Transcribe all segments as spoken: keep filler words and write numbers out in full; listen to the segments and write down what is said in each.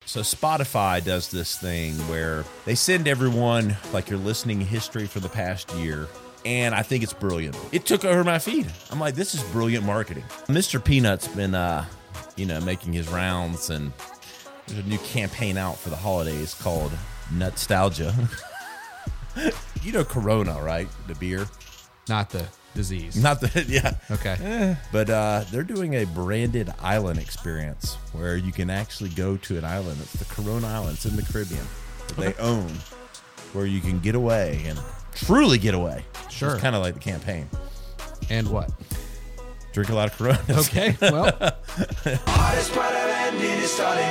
So Spotify does this thing where they send everyone like your listening history for the past year. And I think it's brilliant. It took over my feed. I'm like, this is brilliant marketing. Mister Peanut's been, uh, you know, making his rounds, and there's a new campaign out for the holidays called Nutstalgia. You know Corona, right? The beer. Not the disease. Not the, yeah. Okay. Eh, but uh, they're doing a branded island experience where you can actually go to an island. It's the Corona Island. It's in the Caribbean that they own, where you can get away and truly get away. Sure. It's kind of like the campaign. And what? Drink a lot of Coronas. Okay, well. Hardest part of ending is starting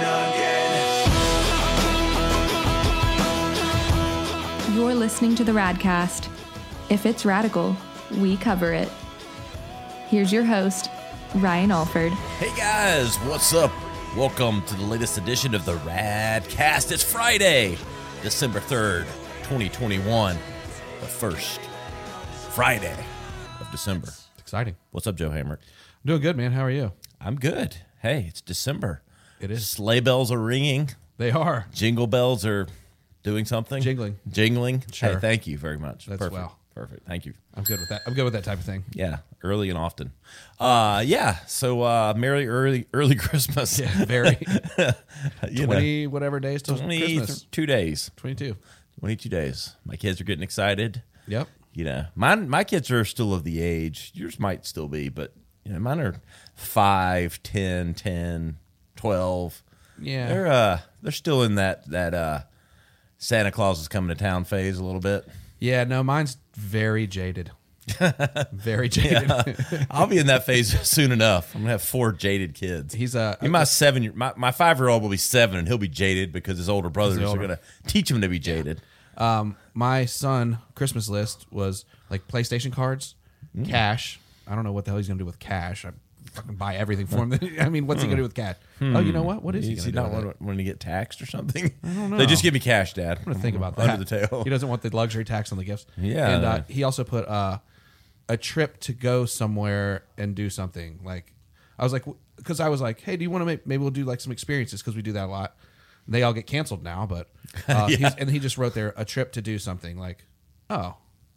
again. You're listening to the Radcast. If it's radical, we cover it. Here's your host, Ryan Alford. Hey guys, what's up? Welcome to the latest edition of the Radcast. It's Friday, December third, twenty twenty-one. The first Friday of December. It's exciting. What's up, Joe Hammer? I'm doing good, man. How are you? I'm good. Hey, it's December. It is. Sleigh bells are ringing. They are. Jingle bells are doing something. Jingling. Jingling. Sure. Hey, thank you very much. That's Perfect. well. Perfect. Thank you. I'm good with that. I'm good with that type of thing. Yeah, early and often. Uh, yeah. So, uh, merry early early Christmas. Yeah, very. You twenty know, whatever days till Christmas. twenty-two days. twenty-two. twenty-two days. My kids are getting excited. Yep. You know, mine, my kids are still of the age. Yours might still be, but you know, mine are five, ten, ten, twelve. Yeah. They're uh, they're still in that that uh, Santa Claus is coming to town phase a little bit. Yeah. No, mine's very jaded. Very jaded. Yeah. I'll be in that phase soon enough. I'm gonna have four jaded kids. He's a I mean, my seven year my, my five year old will be seven, and he'll be jaded because his older brothers older. are gonna teach him to be jaded. Um, my son Christmas list was like PlayStation cards, Mm. cash. I don't know what the hell he's gonna do with cash. I fucking buy everything for him. I mean, what's he gonna do with cash? Oh, you know what? What is he Is gonna he do? not with it? want, want to get taxed or something? I don't know. They just give me cash, Dad. I'm gonna think about that. Under the tail. He doesn't want the luxury tax on the gifts. Yeah. And uh, he also put uh, a trip to go somewhere and do something. Like I was like, because I was like, hey, do you want to make? Maybe we'll do like some experiences because we do that a lot. They all get canceled now, but uh, Yeah. he's, and he just wrote there a trip to do something. Like, oh,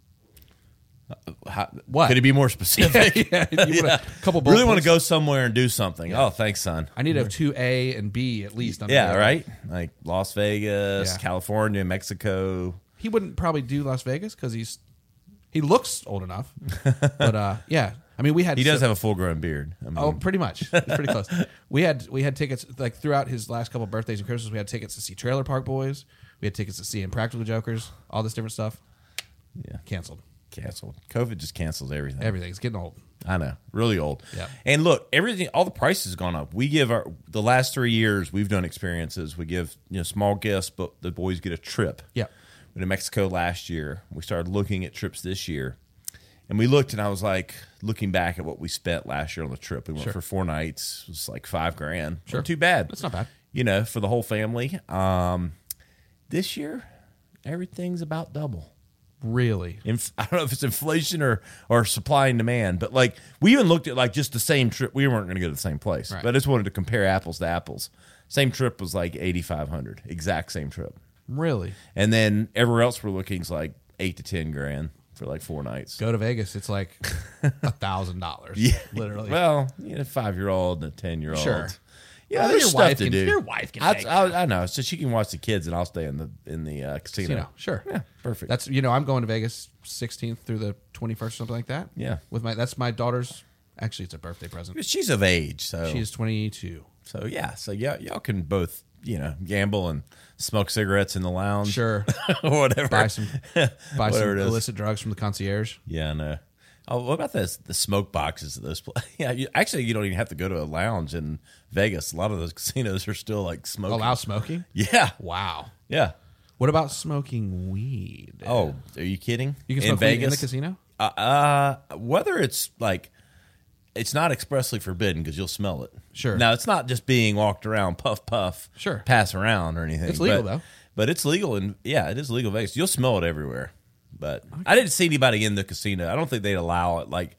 How, What? Could he be more specific? yeah, you want Yeah. a couple. bullet Really want to points? go somewhere and do something. Oh, thanks, son. I need a two A and B at least. under Yeah, the- right? Like Las Vegas, Yeah. California, Mexico. He wouldn't probably do Las Vegas because he's he looks old enough. But uh, yeah, I mean, we had He does so- have a full grown beard. I mean, Oh, pretty much. It's pretty close. We had we had tickets like throughout his last couple of birthdays and Christmas. We had tickets to see Trailer Park Boys. We had tickets to see Impractical Jokers. All this different stuff. yeah, Canceled. canceled. COVID just cancels everything. Everything's getting old. I know, really old. Yeah. And look, everything, all the prices gone up. We give our the last three years we've done experiences. We give you know small gifts, but the boys get a trip. Yeah. We went to Mexico last year. We started looking at trips this year, and we looked, and I was like, looking back at what we spent last year on the trip. We went Sure. for four nights. It was like five grand. Sure. Not too bad. That's not bad. You know, for the whole family. Um, this year, everything's about double. Really. Inf- I don't know if it's inflation or or supply and demand, but like we even looked at like just the same trip. We weren't going to go to the same place, Right. but I just wanted to compare apples to apples. Same trip was like eighty-five hundred, exact same trip, Really. and then everywhere else we're looking is like eight to ten grand for like four nights. Go to Vegas. It's like a thousand dollars. Yeah, Literally. Well, you know, a five year old and a ten year old. Sure. Yeah, Well, there's your stuff wife to can- do. your wife can I, take I, I know, so she can watch the kids, and I'll stay in the in the uh, casino. You know, sure. Yeah, perfect. That's you know, I'm going to Vegas sixteenth through the twenty-first, something like that. Yeah. With my that's my daughter's. Actually, it's a birthday present. She's of age, so She is twenty-two. So yeah, so yeah, y'all can both you know gamble and smoke cigarettes in the lounge, Sure. or whatever. Buy some buy some Whatever it is. illicit drugs from the concierge. Yeah, no. Oh, what about this? The smoke boxes at those places? Yeah, you, actually, you don't even have to go to a lounge in Vegas. A lot of those casinos are still like smoking. Allow smoking? Yeah, Wow. yeah. What about smoking weed? Oh, are you kidding? You can in smoke weed Vegas in the casino? Uh, uh, whether it's like, it's not expressly forbidden because you'll smell it. Sure. Now it's not just being walked around, puff puff, Sure. pass around or anything. It's legal, but, though. But it's legal, and yeah, it is legal in Vegas. You'll smell it everywhere. But I didn't see anybody in the casino. I don't think they'd allow it. Like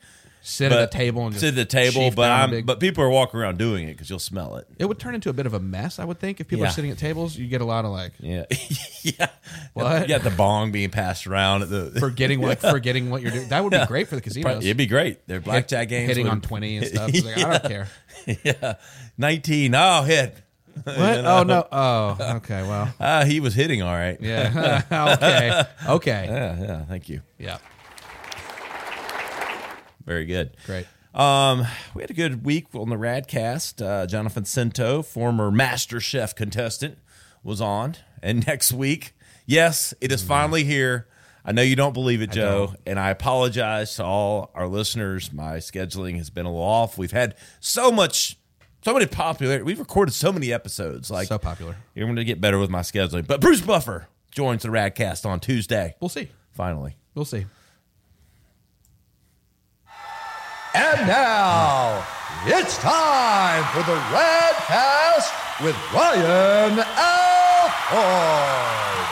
sit but, at a table and just sit at the table. sheaf But down a I'm big- but people are walking around doing it because you'll smell it. it would turn into a bit of a mess, I would think. If people Yeah. are sitting at tables, you get a lot of like Yeah, yeah. What? You got the bong being passed around at the. forgetting what forgetting what you're doing. That would be Yeah. great for the casinos. Probably- It'd be great. Their blackjack games hitting would- on twenty and stuff. It's like, I don't care. Yeah, nineteen. Oh, hit. What? You know? Oh no. Oh, okay. Well, Ah, he was hitting all right. yeah. okay. Okay. Yeah, yeah. Thank you. Yeah. Very good. Great. Um, we had a good week on the Radcast. Uh, Jonathan Cinto, former Master Chef contestant, was on. And next week, yes, it is finally here. I know you don't believe it, Joe, don't. and I apologize to all our listeners. My scheduling has been a little off. We've had so much, so many popular. We've recorded so many episodes. Like So popular. You're going to get better with my scheduling. But Bruce Buffer joins the Radcast on Tuesday. We'll see. Finally. We'll see. And now, it's time for the Radcast with Ryan Alford.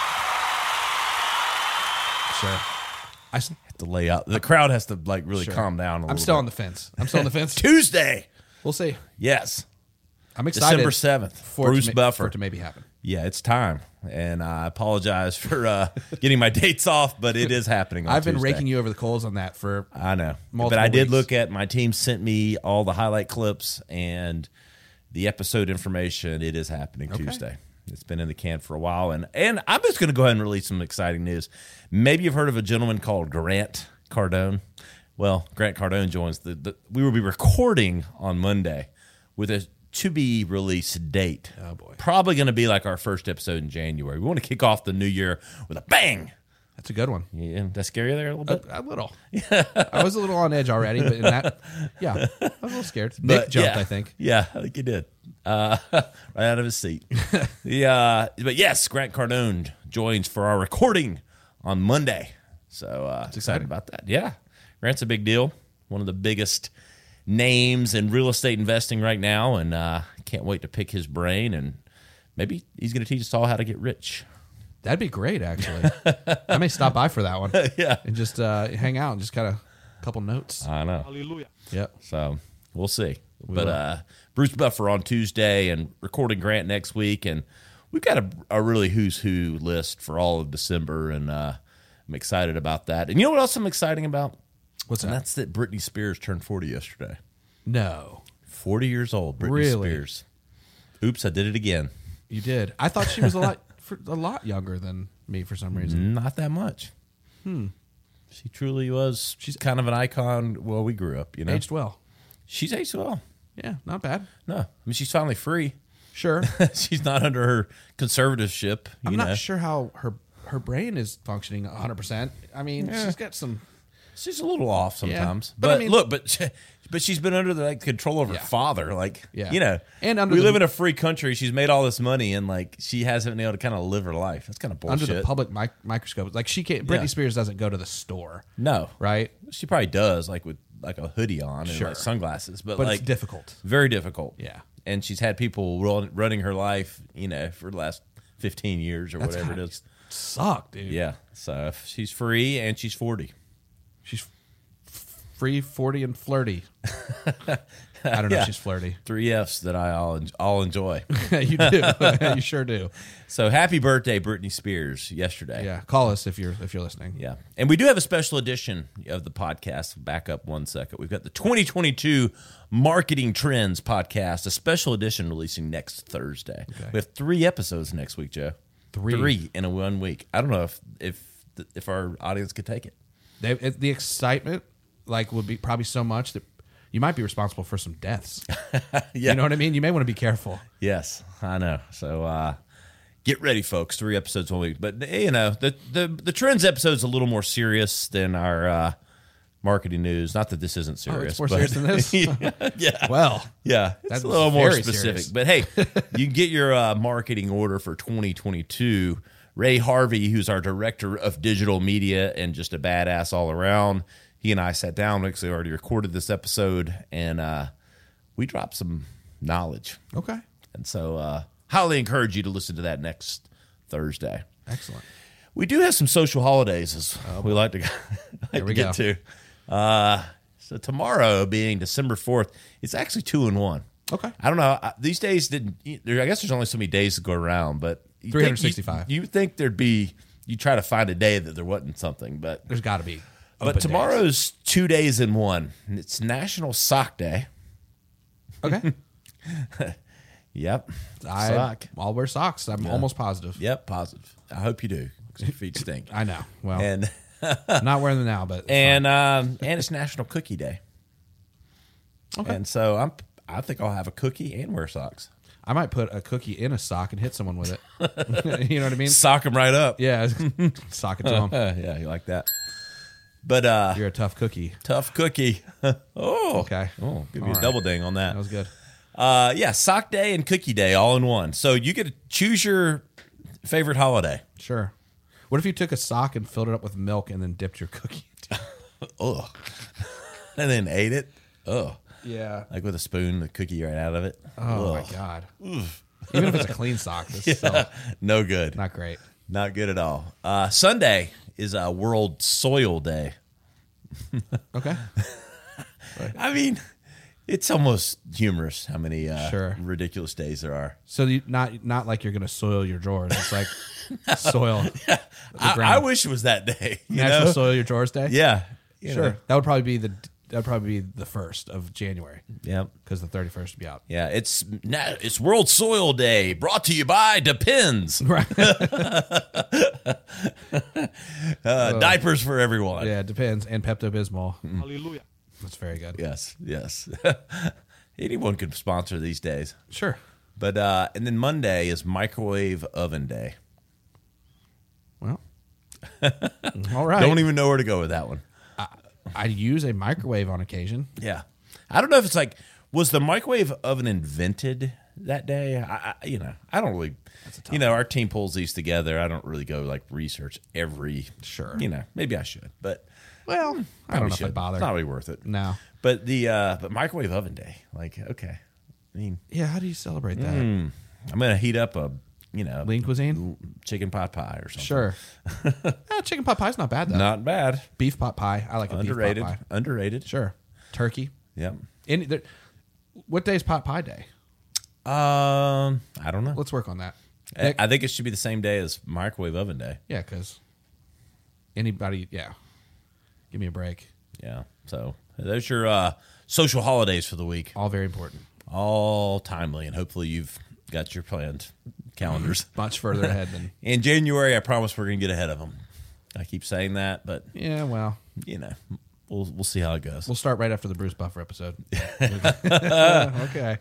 Sure. I, s- To lay out, the crowd has to like really sure. calm down. A I'm little still bit. on the fence. I'm still on the fence. Tuesday. We'll see. Yes. I'm excited. December seventh. for it Bruce to ma- Buffer. for it to maybe happen. Yeah, it's time. And I apologize for uh, getting my dates off, but it is happening on I've been Tuesday. raking you over the coals on that for I know. multiple But I did weeks. look at, my team sent me all the highlight clips and the episode information. It is happening Okay. Tuesday. It's been in the can for a while. And, and I'm just going to go ahead and release some exciting news. Maybe you've heard of a gentleman called Grant Cardone. Well, Grant Cardone joins the, the we will be recording on Monday with a to be released date. Oh, boy. Probably going to be like our first episode in January. We want to kick off the new year with a bang. That's a good one. Yeah, that scare you there a little A, bit? a little. I was a little on edge already, but in that, yeah, I was a little scared. Nick But, jumped, yeah. I think. Yeah, I think he did. Uh, right out of his seat. yeah, but yes, Grant Cardone joins for our recording on Monday. So uh, excited exciting. about that. Yeah, Grant's a big deal. One of the biggest names in real estate investing right now, and uh, can't wait to pick his brain. And maybe he's going to teach us all how to get rich. That'd be great, actually. I may stop by for that one. Yeah. And just uh, hang out and just kind of a couple notes. I know. Yep. So we'll see. but will. uh, Bruce Buffer on Tuesday and recording Grant next week. And we've got a, a really who's who list for all of December. And uh, I'm excited about that. And you know what else I'm excited about? What's And that? that's that Britney Spears turned forty yesterday. No. forty years old, Britney Really? Spears. Oops, I did it again. You did. I thought she was a lot for, a lot younger than me for some reason. Not that much. Hmm. She truly was. She's kind of an icon. Well, we grew up, you know. Aged well. She's aged well. Yeah, not bad. No, I mean she's finally free. Sure. She's not under her conservatorship. You I'm know. not sure how her her brain is functioning one hundred percent. I mean, Yeah. she's got some. She's a little off sometimes, But but, I mean- look, but she- but she's been under the like, control of her Yeah. father, like Yeah. you know. And under we the- live in a free country. She's made all this money, and like she hasn't been able to kind of live her life. That's kind of bullshit. Under the public mic- microscope, like she can't. Britney Yeah. Spears doesn't go to the store, no, right? She probably does, like with like a hoodie on and Sure. like sunglasses, but, But like it's difficult. very difficult. Yeah. and she's had people run, running her life, you know, for the last fifteen years or That's whatever it gotta is. Suck, dude. Yeah, so if she's free and she's forty. She's f- free, forty, and flirty. I don't know Yeah. if she's flirty. Three F's that I all all enjoy. You do. You sure do. So happy birthday, Britney Spears, yesterday. Yeah. Call us if you're if you're listening. Yeah. And we do have a special edition of the podcast. Back up one second. We've got the twenty twenty-two Marketing Trends podcast, a special edition releasing next Thursday. Okay. We have three episodes next week, Joe. Three. Three in a one week. I don't know if if if our audience could take it. They, it, the excitement, like, would be probably so much that you might be responsible for some deaths. Yeah. You know what I mean? You may want to be careful. Yes, I know. So uh, get ready, folks. Three episodes one week. But, you know, the, the, the Trends episode's a little more serious than our uh, marketing news. Not that this isn't serious. Oh, more but- serious than this? yeah. yeah. Well, Yeah, it's That's a little more very specific. serious. But hey, you can get your uh, marketing order for twenty twenty-two. Ray Harvey, who's our director of digital media and just a badass all around, he and I sat down because we already recorded this episode, and uh, we dropped some knowledge. okay. And so uh, highly encourage you to listen to that next Thursday. Excellent. We do have some social holidays as we like to, like Here we to get go. to. Uh, So tomorrow, being December fourth, it's actually two and one. Okay. I don't know. I- These days didn't. There, I guess there's only so many days to go around, but you three think- hundred sixty-five. You, you think there'd be? You try to find a day that there wasn't something, but There's got to be. but open tomorrow's two days in one. And it's National Sock Day. days. Okay. Yep. I, Sock. I'll wear socks. I'm almost positive. Yep. Positive. I hope you do, because your feet stink. I know. Well, and not wearing them now, but it's and um, and it's National Cookie Day. Okay. And so I'm. I think I'll have a cookie and wear socks. I might put a cookie in a sock and hit someone with it. You know what I mean? Sock them right up. Yeah. Sock it to them. Uh, yeah, you like that. But uh, You're a tough cookie. tough cookie. oh, Okay. Oh, give me All a right. double ding on that. That was good. Uh, yeah, sock day and cookie day all in one. So you get to choose your favorite holiday. Sure. What if you took a sock and filled it up with milk and then dipped your cookie? Ugh. And then ate it. Ugh. Yeah. Like with a spoon, the cookie right out of it. Oh Ugh. my god. Even if it's a clean sock, this is still No good. not great. Not good at all. Uh, Sunday is uh, World Soil Day. Okay. I mean, it's almost humorous how many uh, Sure. ridiculous days there are. So you not not like you're gonna soil your drawers. It's like soil. the I, ground. I wish it was that day. You National know? Soil Your Drawers Day. Yeah. You Sure. know. That would probably be the that would probably be the first of January Yeah. because the thirty-first would be out. Yeah. It's na- it's World Soil Day, brought to you by Depends. Right. Uh, diapers for everyone. Yeah, it depends. And Pepto Bismol. Hallelujah. That's very good. Yes. Yes. Anyone could sponsor these days. Sure. But uh, and then Monday is Microwave Oven Day. Well. All right. Don't even know where to go with that one. I use a microwave on occasion. Yeah. I don't know if it's like, was the microwave oven invented that day? I, I you know, I don't really, you know, our team pulls these together. I don't really go like research every, Sure. you know, maybe I should, but Well, I don't probably know if should. I'd bother. It's not really worth it. No. But the, uh, but microwave oven day, like, okay. I mean, Yeah, how do you celebrate that? I'm going to heat up a, you know, Lean cuisine? chicken pot pie or something. Sure. Ah, chicken pot pie's not bad, though. Not bad. Beef pot pie. I like a Underrated. beef pot pie. Underrated. Sure. Turkey. Yep. Any, there, what day is pot pie day? Um, I don't know. Let's work on that. I, I think it should be the same day as microwave oven day. Yeah, because anybody, yeah. Give me a break. Yeah. So those are your uh, social holidays for the week. All very important. All timely, and hopefully you've got your planned calendars. Much further ahead than. In January, I promise we're going to get ahead of them. I keep saying that, but Yeah, well, you know, we'll we'll see how it goes. we'll start right after the Bruce Buffer episode. Okay.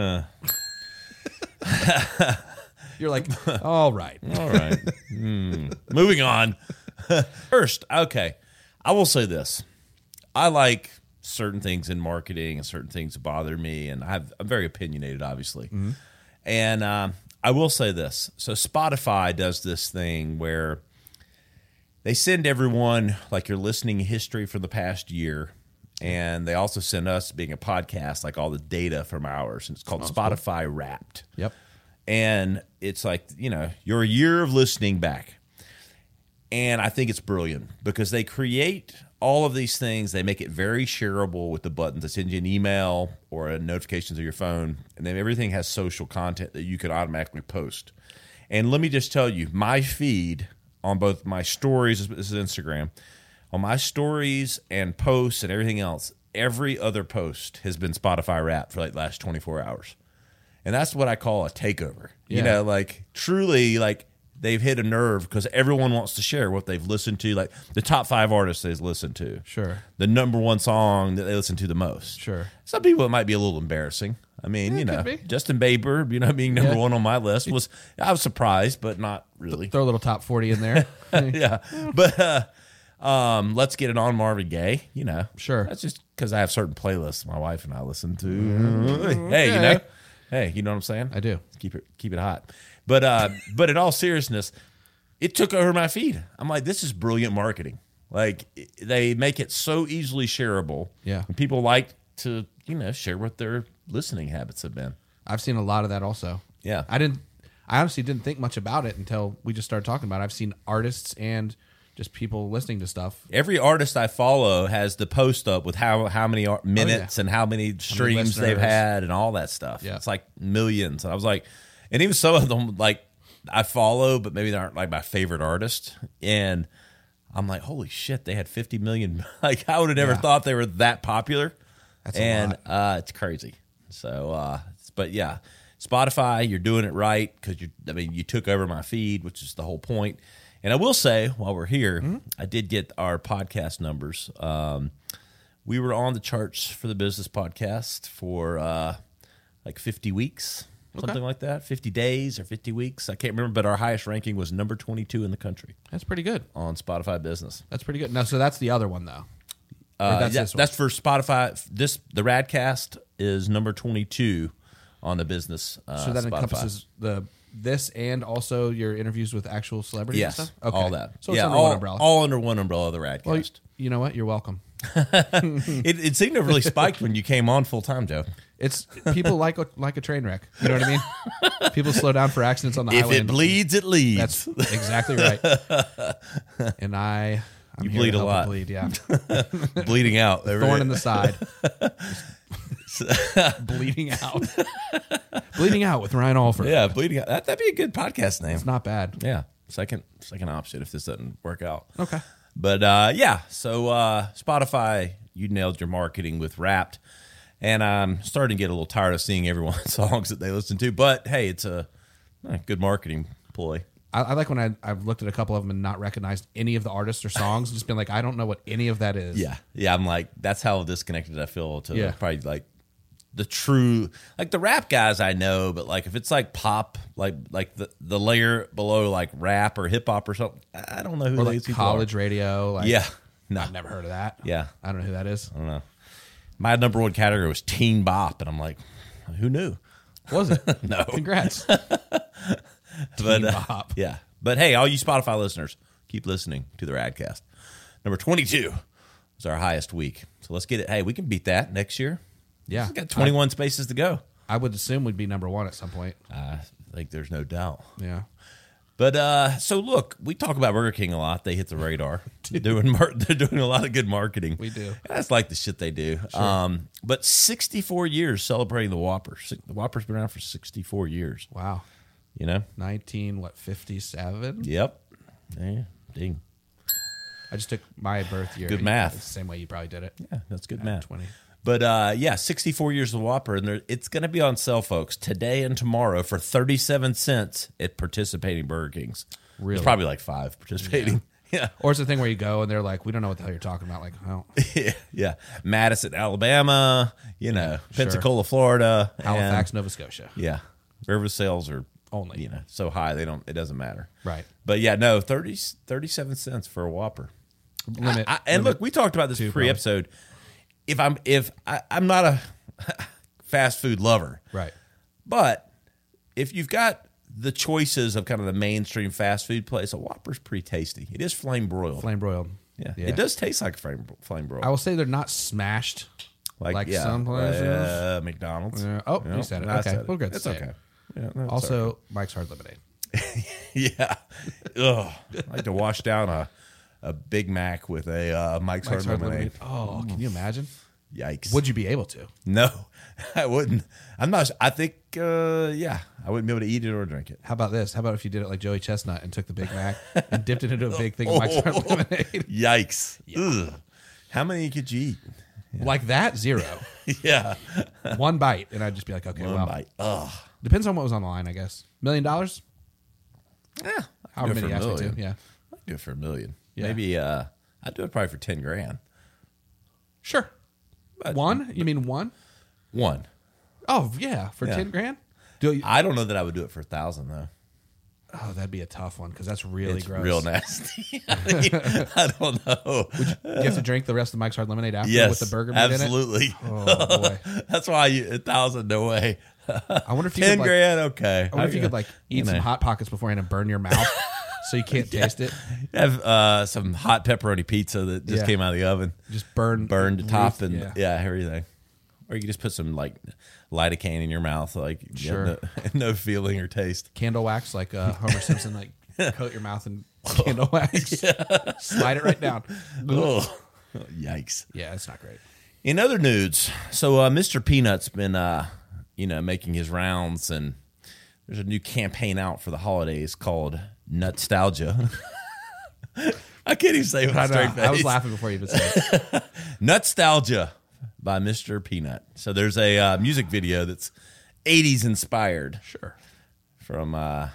You're like, all right. All right. Hmm. Moving on. First, okay, I will say this: I like certain things in marketing and certain things that bother me, and I've, I'm very opinionated, obviously. Mm-hmm. And um, I will say this: so Spotify does this thing where they send everyone like your listening history for the past year, and they also send us, being a podcast, like all the data from ours, and it's called Spotify Wrapped. Yep. And it's like, you know, your year of listening back. And I think it's brilliant because they create all of these things. They make it very shareable with the buttons. They send you an email or a notifications of your phone. And then everything has social content that you can automatically post. And let me just tell you, my feed on both my stories, this is Instagram, on my stories and posts and everything else, every other post has been Spotify Wrapped for like the last twenty-four hours. And that's what I call a takeover. You Yeah. know, like truly, like they've hit a nerve because everyone wants to share what they've listened to, like the top five artists they've listened to. Sure. The number one song that they listen to the most. Sure. Some people, it might be a little embarrassing. I mean, Yeah, you it know, could be. Justin Bieber, you know, being number Yeah. one on my list was, I was surprised, but not really. Throw a little top forty in there. yeah. But uh, um, Let's Get It On Marvin Gaye, you know. Sure. That's just because I have certain playlists my wife and I listen to. Hey, you know. Hey, you know what I'm saying? I do. Keep it keep it hot. But uh, but in all seriousness, it took over my feed. I'm like, this is brilliant marketing. Like it- they make it so easily shareable. Yeah. And people like to, you know, share what their listening habits have been. I've seen a lot of that also. Yeah. I didn't I honestly didn't think much about it until we just started talking about it. I've seen artists and just people listening to stuff. Every artist I follow has the post up with how how many ar- minutes Oh, yeah. and how many streams they've listeners. had and all that stuff. Yeah. It's like millions. And I was like, and even some of them like I follow, but maybe they aren't like my favorite artist. And I'm like, holy shit, they had fifty million. Like I would have never Yeah. thought they were that popular. That's a and lot. uh, it's crazy. So, uh, but yeah, Spotify, you're doing it right because you. I mean, you took over my feed, which is the whole point. And I will say, while we're here, Mm-hmm. I did get our podcast numbers. Um, we were on the charts for the business podcast for uh, like fifty weeks, something Okay. like that, fifty days or fifty weeks. I can't remember, but our highest ranking was number twenty-two in the country That's pretty good. on Spotify Business. That's pretty good. No, so that's the other one though. Or Uh, that's yeah, this one. that's for Spotify. This the Radcast is number twenty-two on the business. Uh, So that Spotify. encompasses the this and also your interviews with actual celebrities Yes, and stuff? all that. So it's yeah, under all, one umbrella. all under one umbrella. The Radcast. well, you, you know what? You're welcome. it, it seemed to have really spiked when you came on full time, Joe. It's people like a, like a train wreck. You know what I mean? People slow down for accidents on the If highway. it and- bleeds, it leads. That's exactly right. And I, I'm You here bleed to a help it lot. Bleed, yeah. bleeding out. Thorn in the side. Bleeding out. Bleeding out with Ryan Alford. Yeah, bleeding out. That, that'd be a good podcast name. It's not bad. Yeah, second second option if this doesn't work out. Okay. But uh, yeah, so uh, Spotify, you nailed your marketing with Wrapped, and I'm starting to get a little tired of seeing everyone's songs that they listen to. But hey, it's a eh, good marketing ploy. I, I like when I, I've looked at a couple of them and not recognized any of the artists or songs. Just been like, I don't know what any of that is. Yeah, yeah. I'm like, that's how disconnected I feel to Yeah. probably like the true, like the rap guys I know, but like if it's like pop, like like the the layer below like rap or hip hop or something, I don't know who Or these like people college are. radio. Like, Yeah, no, I've never heard of that. Yeah. I don't know who that is. I don't know. My number one category was teen bop, and I'm like, who knew? Was it? No. Congrats. But uh, bop. yeah, but hey, all you Spotify listeners, keep listening to the Radcast. Number twenty-two was our highest week, so let's get it. Hey, we can beat that next year. Yeah. We got twenty-one spaces to go. I would assume we'd be number one at some point. I think there's no doubt. Yeah. But uh, so look, we talk about Burger King a lot. They hit the radar. They're doing mar- they're doing a lot of good marketing. We do. That's like the shit they do. Um, but sixty-four years celebrating the Whopper. Si- The Whopper's been around for sixty-four years. Wow. You know? nineteen, what, fifty-seven? Yep. Yeah. Ding. I just took my birth year. Good math. It's the same way you probably did it. Yeah, that's good math. twenty. But uh, yeah, sixty-four years of Whopper, and there, it's going to be on sale, folks, today and tomorrow for thirty-seven cents at participating Burger Kings. Really? There's probably like five participating. Yeah. Or it's the thing where you go and they're like, we don't know what the hell you're talking about. Like, well, yeah, yeah. Madison, Alabama, you know, sure. Pensacola, Florida, Halifax, and- Nova Scotia. yeah, river sales are Only. you know so high they don't it doesn't matter. Right. But yeah, no, thirty, thirty-seven cents for a Whopper. Limit. I, I, and limit look, we talked about this two, pre-episode. If I'm if I, I'm not a fast food lover, Right. but if you've got the choices of kind of the mainstream fast food place, a Whopper's pretty tasty. It is flame broiled. Flame broiled. yeah. it does taste like flame flame broiled. I will say they're not smashed like, yeah, some places. uh, McDonald's. Yeah. Oh, you Yep, said it. I Okay, said it. we're good to It's say okay. it. Yeah, no, it's Also, Mike's Hard Lemonade. okay. yeah. Ugh. I like to wash down a a Big Mac with a uh, Mike's, Mike's Hard Hard Lemonade. Lemonade. Oh, can you imagine? Yikes! Would you be able to? No, I wouldn't. I'm not. I think. Uh, yeah, I wouldn't be able to eat it or drink it. How about this? How about if you did it like Joey Chestnut and took the Big Mac and dipped it into a big thing of Mike's Hard Lemonade? Yikes! Ugh. How many could you eat? Like that? Zero. Yeah, One bite, and I'd just be like, okay, one well, bite. Ugh. depends on what was on the line, I guess. Million dollars? Yeah, However many you ask me to, yeah. I'd do it for a million. Yeah. Maybe. Uh, I'd do it probably for ten grand. Sure. But- One? You mean one? One. Oh, yeah, for Yeah. ten grand? Do you, I don't know that I would do it for a thousand though. oh, that'd be a tough one because that's really It's gross. real nasty. I, mean, I don't know. You have to drink the rest of Mike's Hard Lemonade after Yes, with the burger meat in it? absolutely. Oh, boy. That's why you, a thousand, no way. I wonder if you Ten could, like, grand, okay. I wonder if you could like eat some know. Hot Pockets beforehand and burn your mouth so you can't taste it. Have uh, some hot pepperoni pizza that just Yeah. came out of the oven, Just burn burned the roof- top and yeah. yeah. everything. Or you can just put some like lidocaine in your mouth, like you Sure. have no, no feeling or taste. Candle wax like uh, Homer Simpson like coat your mouth in candle wax, slide it right down. Oh, yikes. Yeah, it's not great. In other news, so uh, Mister Peanut's been, uh, you know, making his rounds, and there's a new campaign out for the holidays called Nutstalgia. I can't even say it with I, a straight know, face. I was laughing before you even said it. Nutstalgia by Mister Peanut. So there's a uh, music video that's eighties inspired. Sure. From uh,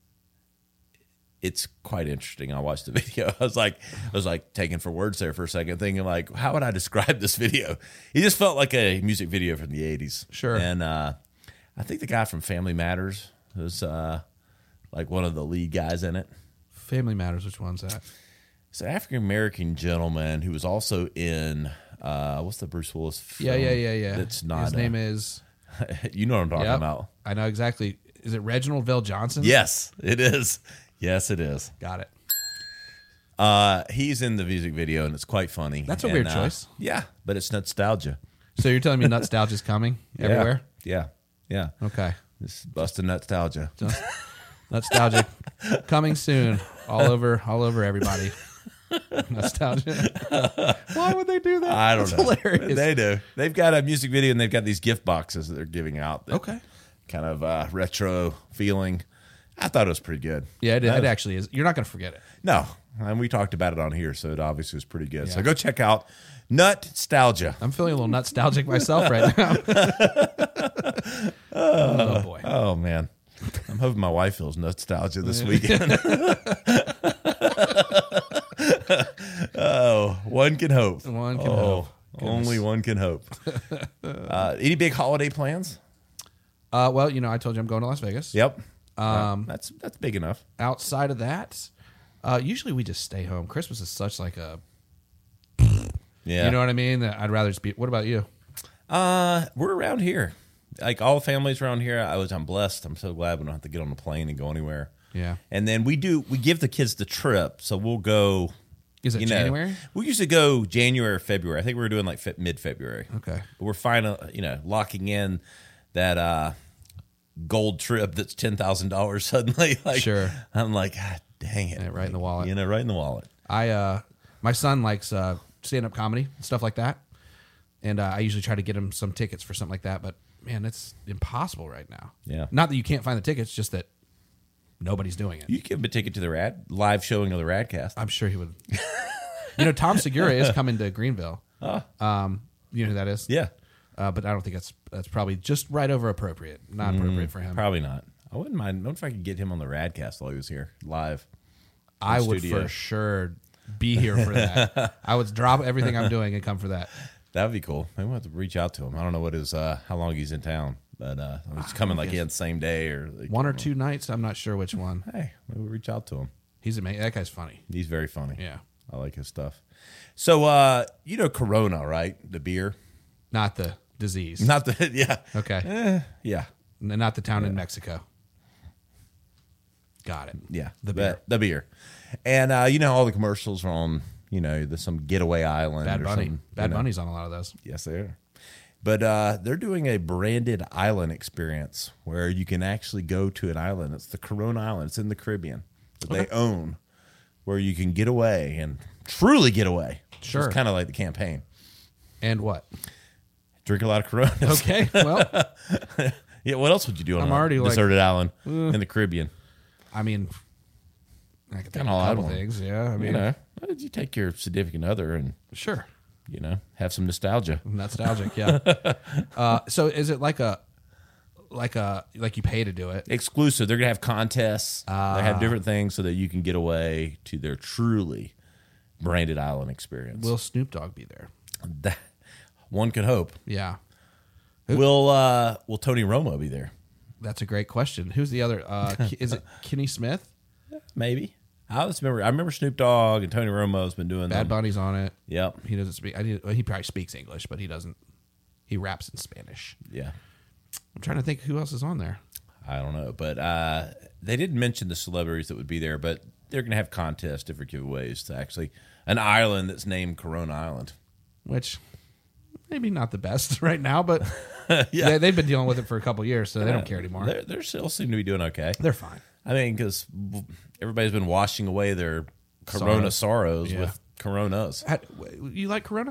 it's quite interesting. I watched the video. I was like, I was like taking for words there for a second, thinking like, how would I describe this video? It just felt like a music video from the eighties. Sure. And uh, I think the guy from Family Matters was uh, like one of the lead guys in it. Family Matters. Which one's that? It's an African American gentleman who was also in uh, what's the Bruce Willis film? Yeah, yeah, yeah, yeah. It's not. His uh, name is. you know what I'm talking Yep. about. I know exactly. Is it Reginald Vell Johnson? Yes, it is. Yes, it is. Got it. Uh, he's in the music video, and it's quite funny. That's a And, weird uh, choice. Yeah, but it's nostalgia. So you're telling me nostalgia's coming everywhere? Yeah, yeah. Okay. This is busting nostalgia. Nostalgic coming soon. All over all over everybody. Nostalgia. Why would they do that? I don't That's know. Hilarious. They do. They've got a music video, and they've got these gift boxes that they're giving out. That Okay. Kind of uh, retro feeling. I thought it was pretty good. Yeah, it, That it was- actually is. You're not going to forget it. No, and we talked about it on here, so it obviously was pretty good. So Yeah. go check out Nutstalgia. I'm feeling a little nostalgic myself right now. Oh boy. Oh man, I'm hoping my wife feels nostalgia this weekend. Oh, one can hope. One can oh, hope. Only one can hope. Uh, any big holiday plans? Uh, well, you know, I told you I'm going to Las Vegas. Yep. Um, that's that's big enough. Outside of that, uh, usually we just stay home. Christmas is such like a, Yeah. you know what I mean? That I'd rather just be. What about you? Uh, we're around here. Like all families around here. I was. I'm blessed. I'm so glad we don't have to get on a plane and go anywhere. Yeah. And then we do. We give the kids the trip, so we'll go. Is it you know, January? We usually go January or February. I think we were doing like fe- mid-February. Okay. But we're finally, you know, locking in that uh, gold trip that's ten thousand dollars suddenly. Like, Sure. I'm like, God dang it. Yeah, right in the wallet. You know, right in the wallet. I uh, my son likes uh, stand up comedy and stuff like that, and uh, I usually try to get him some tickets for something like that. But man, it's impossible right now. Yeah. Not that you can't find the tickets, just that nobody's doing it. You give him a ticket to the Rad live showing of the Radcast. I'm sure he would. You know, Tom Segura is coming to Greenville. Um, you know who that is? Yeah. Uh, but I don't think that's that's probably just right over appropriate. Not appropriate for him. Probably not. I wouldn't mind. What if I could get him on the Radcast while he was here live? I would studio. for sure be here for that. I would drop everything I'm doing and come for that. That would be cool. Maybe we'll have to reach out to him. I don't know what his uh, how long he's in town, but uh, he's coming like in the same day or like, One or two nights, I'm not sure which one. Hey, maybe we'll reach out to him. He's amazing. That guy's funny. He's very funny. Yeah. I like his stuff. So, uh, you know Corona, right? The beer. Not the disease. Not the yeah. Okay. Eh, yeah. N- Not the town in Mexico. Got it. Yeah. The beer. The, beer. And uh, you know all the commercials are on, you know, there's some getaway island Bad or Bunny. something. Bad you know. Bunny's on a lot of those. Yes, they are. But uh, they're doing a branded island experience where you can actually go to an island. It's the Corona Island. It's in the Caribbean that they own, where you can get away and truly get away. Sure. It's kind of like the campaign. And what? Drink a lot of Corona. Okay. Well, Yeah. What else would you do on I'm a already like- deserted island in the Caribbean? I mean, I could think Kinda of a odd couple one. things. Yeah. I mean, You know, why did you take your significant other and sure. you know have some nostalgia? Nostalgic. Yeah. uh, so is it like a, like a, like you pay to do it? Exclusive. They're gonna have contests. they Ah. have different things so that you can get away to their truly branded island experience. Will Snoop Dogg be there? That, one could hope. Yeah. Will uh, Will Tony Romo be there? That's a great question. Who's the other? Uh, K- is it Kenny Smith? Maybe. I just remember. I remember Snoop Dogg and Tony Romo's been doing Bad them. Bunny's on it. Yep. He doesn't speak. I did, well, he probably speaks English, but he doesn't. He raps in Spanish. Yeah. I'm trying to think who else is on there. I don't know, but uh, they didn't mention the celebrities that would be there, but they're going to have contests, different giveaways to actually an island that's named Corona Island. Which maybe not the best right now, but Yeah. they, they've been dealing with it for a couple years, so they don't care anymore. They're, they're still seem to be doing okay. They're fine. I mean, because everybody's been washing away their Corona Sorrows. sorrows Yeah. with Coronas. How- You like Corona?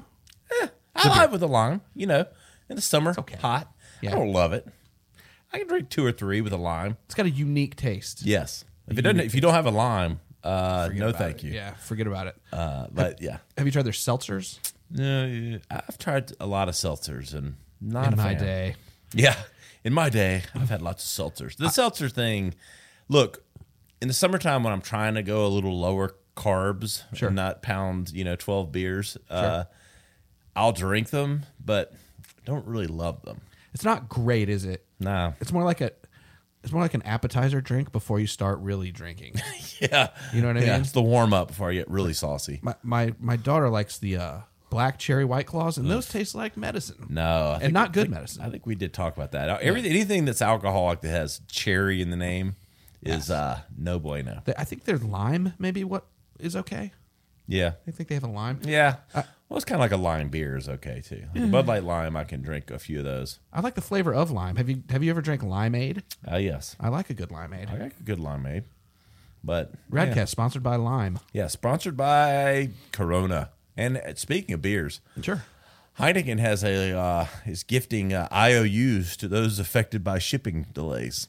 I like with a lime, you know, in the summer, okay. hot. Yeah. I don't love it. I can drink two or three with a lime. It's got a unique taste. Yes. If it doesn't, if you don't have a lime, uh, Forget no, about thank it. you. Yeah, forget about it. Uh, but yeah, Have you tried their seltzers? no, yeah. I've tried a lot of seltzers and not In a my fan. day. Yeah, in my day, I've had lots of seltzers. The seltzer thing, look, in the summertime when I'm trying to go a little lower carbs, Sure. and not pound, you know, twelve beers, uh, I'll drink them, but don't really love them. It's not great, is it? Nah. It's more like a it's more like an appetizer drink before you start really drinking. Yeah. You know what I Yeah, mean? it's the warm up before I get really saucy. My my, my daughter likes the uh, black cherry White Claws, and those taste like medicine. No. I And think- not good I think- medicine. I think we did talk about that. Everything, anything that's alcoholic that has cherry in the name is uh, no bueno. They- I think their lime maybe what is okay. Yeah. I think they have a lime. Yeah. Well, it's kind of like a lime beer is okay too. Like a Bud Light lime, I can drink a few of those. I like the flavor of lime. Have you have you ever drank limeade? Uh, yes. I like a good limeade. I got a good limeade. But Radcast yeah. sponsored by Lime. Yeah, sponsored by Corona. And uh, speaking of beers, Sure. Heineken has a uh, is gifting uh, I O Us to those affected by shipping delays.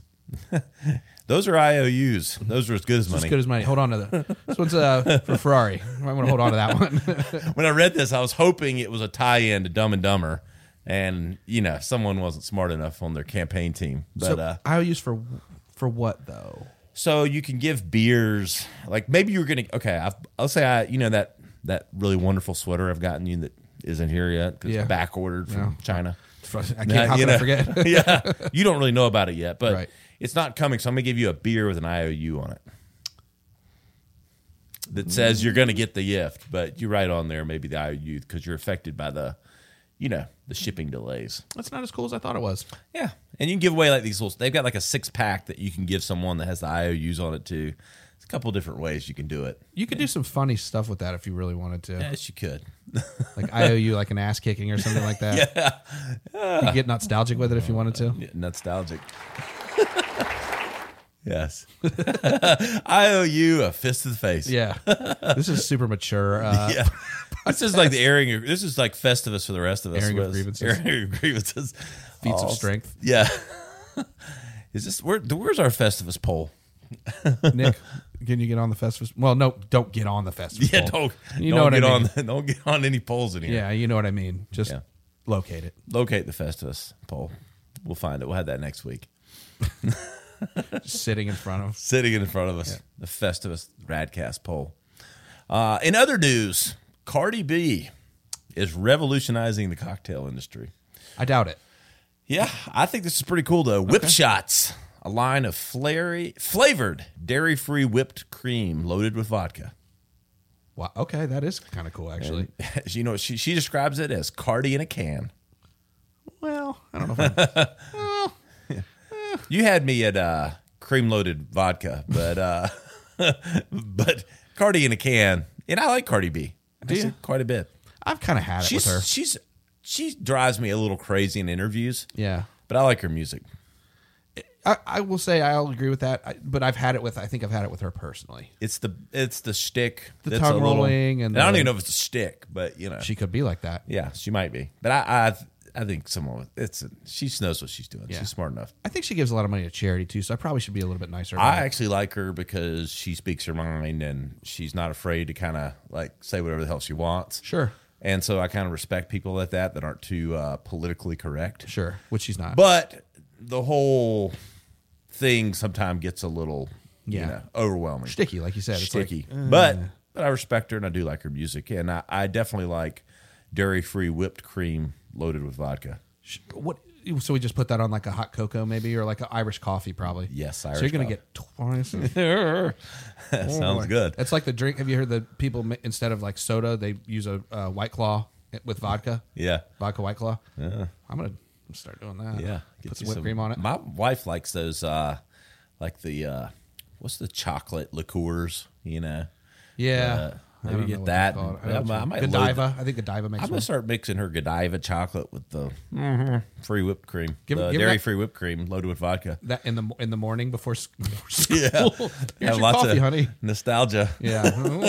Those are I O Us. Those are as good as money. As good as money. Hold on to the. This one's uh, for Ferrari. I want to hold on to that one. When I read this, I was hoping it was a tie-in to Dumb and Dumber, and you know, someone wasn't smart enough on their campaign team. But so uh, I O Us for for what though? so you can give beers, like maybe you're gonna. Okay, I've, I'll say I, you know that that really wonderful sweater I've gotten you that isn't here yet because Yeah. it's back ordered from Yeah. China. I can't. Now, how you could I know, forget? Yeah, you don't really know about it yet, but Right. it's not coming. So I'm gonna give you a beer with an I O U on it that says you're gonna get the gift, but you write on there maybe the I O U because you're affected by the, you know, the shipping delays. That's not as cool as I thought it was. Yeah, and you can give away like these little. They've got like a six pack that you can give someone that has the I O Us on it too. There's a couple different ways you can do it. You could do some funny stuff with that if you really wanted to. Yes, you could. Like I O U, like an ass kicking or something like that. Yeah. You could get nostalgic with it if you wanted to. Yeah, nostalgic. Yes. I owe you a fist to the face. Yeah. This is super mature. Uh, Yeah. This is like the airing. Of, this is like Festivus for the rest of us. Airing of was- grievances. Airing of grievances. Feats of Oh, strength. Yeah. Is this where? Where's our Festivus poll? Nick, can you get on the Festivus? Well, no, don't get on the Festivus. Yeah, poll. don't. You don't know what I get mean. on. Don't get on any polls in here. Yeah, you know what I mean. Just Yeah. locate it. Locate the Festivus poll. We'll find it. We'll have that next week. Just sitting in front of. Sitting in front of us, the Festivus Radcast poll. Uh, in other news, Cardi B is revolutionizing the cocktail industry. I doubt it. Yeah, I think this is pretty cool though. Whip Shots, a line of flary, flavored dairy-free whipped cream loaded with vodka. Wow. Okay, that is kind of cool, actually. You know, she she describes it as Cardi in a can. Well, I don't know if I'm. You had me at uh, cream-loaded vodka, but uh, but Cardi in a can, and I like Cardi B. Do you? Actually, quite a bit. I've kind of had it She's with her. she's she drives me a little crazy in interviews. Yeah. But I like her music. I, I will say I'll agree with that, I, but I've had it with I think I've had it with her personally. It's the it's the shtick, The that's tongue a little- rolling and I don't the- even know if it's a shtick, but you know, She could be like that. yeah, she might be. But I I, I think someone it's a, she knows what she's doing. Yeah. She's smart enough. I think she gives a lot of money to charity too, so I probably should be a little bit nicer. I about it. actually like her because she speaks her mind and she's not afraid to kind of like say whatever the hell she wants. Sure, And so I kind of respect people like that that aren't too uh, politically correct. sure, which she's not. But the whole thing sometimes gets a little, you Yeah. know, overwhelming. Sticky, like you said. It's like, Sticky. uh, but but I respect her and I do like her music. And I, I definitely like dairy-free whipped cream loaded with vodka. sh- what? So we just put that on like a hot cocoa, maybe, or like an Irish coffee, probably. Yes, So Irish you're gonna coffee. get twice. That sounds good. It's like the drink. Have you heard that people ma- instead of like soda, they use a uh, White Claw with vodka? Yeah. Vodka White Claw. Yeah. I'm gonna start doing that. Yeah. Put Get some you whipped cream on it. My wife likes those, uh, like the, uh, what's the chocolate liqueurs, you know? Yeah. Uh, I Maybe don't know get what that. they're called. I I, don't know I what might you- load Godiva. I think Godiva makes I'm one. gonna start mixing her Godiva chocolate with the free whipped cream, Give- the give dairy that- free whipped cream loaded with vodka. That in the in the morning before, s- before school. Yeah, Here's have your lots coffee, of honey. nostalgia. Yeah.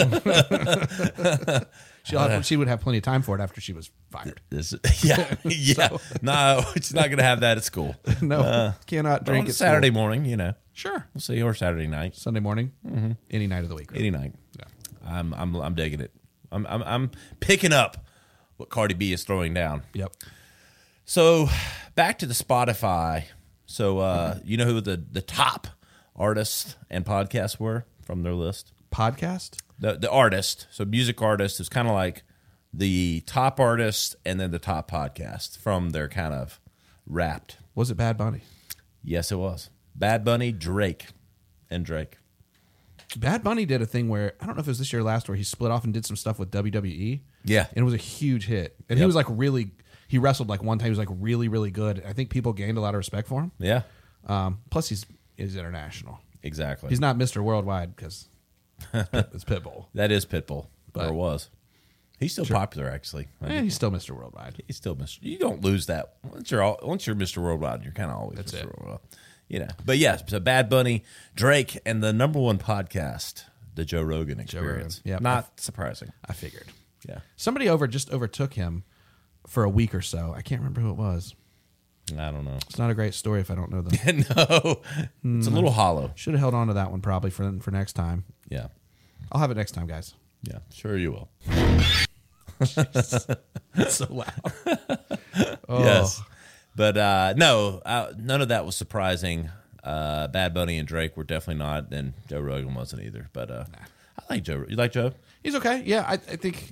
She'll have, she would have plenty of time for it after she was fired. This, yeah, yeah. No, she's not gonna have that at school. No, cannot But on drink a at Saturday school. morning, you know. Sure. We'll see, or Saturday night, Sunday morning, mm-hmm. any night of the week. Really. any night. Yeah. I'm I'm I'm digging it. I'm I'm I'm picking up what Cardi B is throwing down. Yep. So back to the Spotify. So uh, you know who the the top artists and podcasts were from their list? Podcast? The the artist. So music artist is kind of like the top artist and then the top podcast from their kind of wrapped. Was it Bad Bunny? Yes, it was. Bad Bunny, Drake, and Drake. Bad Bunny did a thing where, I don't know if it was this year or last, where he split off and did some stuff with W W E. Yeah. And it was a huge hit. And he Yep. was like really, he wrestled like one time. He was like really, really good. I think people gained a lot of respect for him. Yeah, Um, plus, he's he's international. exactly. He's not Mister Worldwide because it's Pitbull. That is Pitbull, But- or was. He's still popular, actually. I Eh, think he's still Mister Worldwide. he's still Mister You don't lose that once you're all, once you're Mister Worldwide. You're kind of always That's Mister it. Worldwide. You know, but yeah. So Bad Bunny, Drake, and the number one podcast, the Joe Rogan Experience. Rogan, yep. Not surprising. I figured. Yeah, Somebody over just overtook him for a week or so. I can't remember who it was. I don't know. It's not a great story if I don't know them. No, it's a little hollow. Should have held on to that one probably for for next time. Yeah, I'll have it next time, guys. yeah. Sure, you will. It's so loud. Oh. Yes, but uh, no, uh, none of that was surprising. Uh, Bad Bunny and Drake were definitely not, and Joe Rogan wasn't either. But uh, I like Joe. You like Joe? He's okay. Yeah, I, I think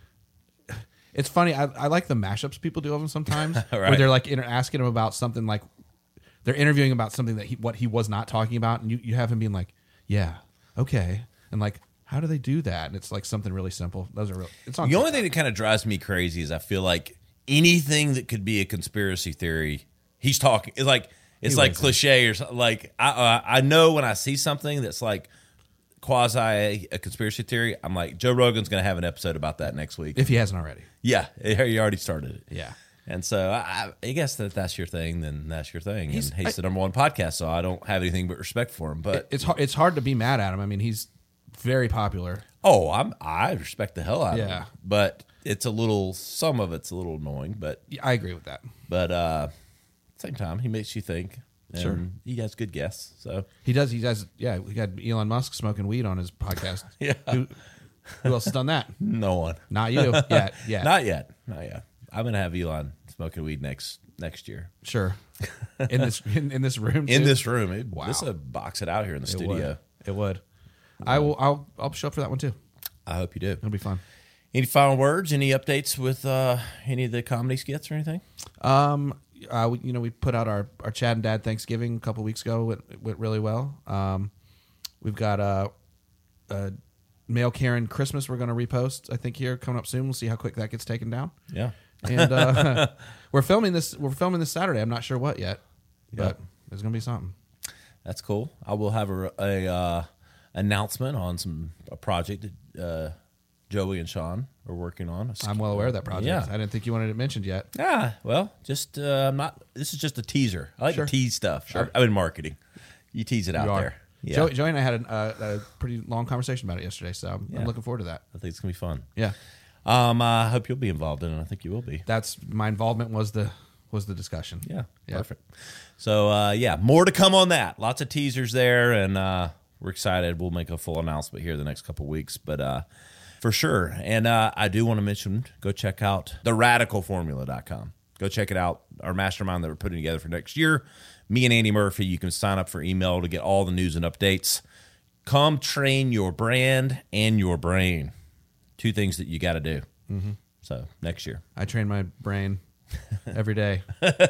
it's funny. I, I like the mashups people do of him sometimes, where Right. they're like inter- asking him about something like they're interviewing about something that he what he was not talking about, and you, you have him being like, "Yeah, okay," and like, how do they do that? And it's like something really simple. Those are real. It's on The only TikTok. thing that kind of drives me crazy is I feel like anything that could be a conspiracy theory, he's talking. It's like it's He like weighs in. cliche or something. Like I uh, I know when I see something that's like quasi a, a conspiracy theory, I'm like, Joe Rogan's going to have an episode about that next week. if he hasn't already. yeah, he already started it. Yeah. And so I, I guess that that's your thing, then that's your thing. He's- and he's I- the number one podcast, so I don't have anything but respect for him. But It's hard. It's hard to be mad at him. I mean, he's very popular. oh, I'm I respect the hell out of Yeah. him. But it's a little, some of it's a little annoying. But Yeah, I agree with that. but uh, same time, he makes you think. And Sure. he has good guests. So He does. He does. Yeah, we got Elon Musk smoking weed on his podcast. Yeah. Who, who else has done that? no one, Not you. Yeah. Yeah. not yet, not yet. I'm gonna have Elon smoking weed next next year Sure. In this in, in this room. in too? this room. It, Wow. This would box it out here in the It studio. would. It would. I will. I'll. I'll show up for that one too. I hope you do. It'll be fun. Any final words? Any updates with uh, any of the comedy skits or anything? Um. Uh. We, you know, we put out our our Chad and Dad Thanksgiving a couple weeks ago. It went, went really well. Um. We've got a. a Mail Karen Christmas we're going to repost. I think here coming up soon. We'll see how quick that gets taken down. Yeah. And uh, we're filming this. We're filming this Saturday. I'm not sure what yet, but Yep. there's going to be something. That's cool. I will have a, a uh, announcement on some a project that uh, Joey and Sean are working on. I'm well aware of that project. Yeah. I didn't think you wanted it mentioned yet. Ah, well, just uh, I'm not. This is just a teaser. I like Sure. to tease stuff. Sure. I've, I've been marketing. You tease it out You are. there. Yeah, Joey, Joey and I had a, a, a pretty long conversation about it yesterday, so I'm, Yeah. I'm looking forward to that. I think it's gonna be fun. Yeah, Um, I hope you'll be involved in it. I think you will be. that's my involvement was the was the discussion. Yeah, Yeah. perfect. So uh, yeah, more to come on that. Lots of teasers there, and uh, we're excited. We'll make a full announcement here the next couple weeks, but uh, for sure. And uh, I do want to mention, go check out the radical formula dot com. Go check it out. Our mastermind that we're putting together for next year. Me and Andy Murphy. You can sign up for email to get all the news and updates. Come train your brand and your brain. Two things that you got to do. Mm-hmm. So next year, I train my brain every day.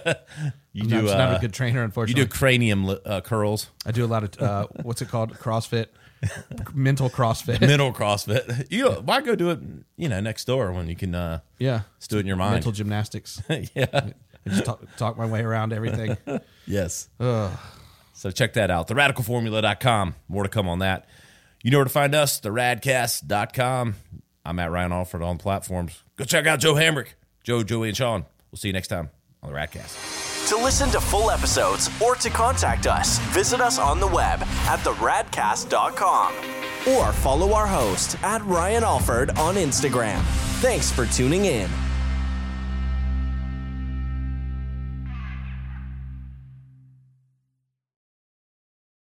you I'm do. not, just not uh, a good trainer, you unfortunately. do cranium li- uh, curls. I do a lot of uh, what's it called? CrossFit, mental CrossFit. Mental CrossFit. You know, why go do it? You know, next door when you can uh, Yeah, just do it in your mind. mental gymnastics. yeah. I just talk, talk my way around everything. Yes. Ugh. So check that out. the radical formula dot com. More to come on that. You know where to find us, the radcast dot com. I'm at Ryan Alford on platforms. Go check out Joe Hamrick, Joe, Joey, and Sean. We'll see you next time on the Radcast. To listen to full episodes or to contact us, visit us on the web at the radcast dot com or follow our host at Ryan Alford on Instagram. Thanks for tuning in.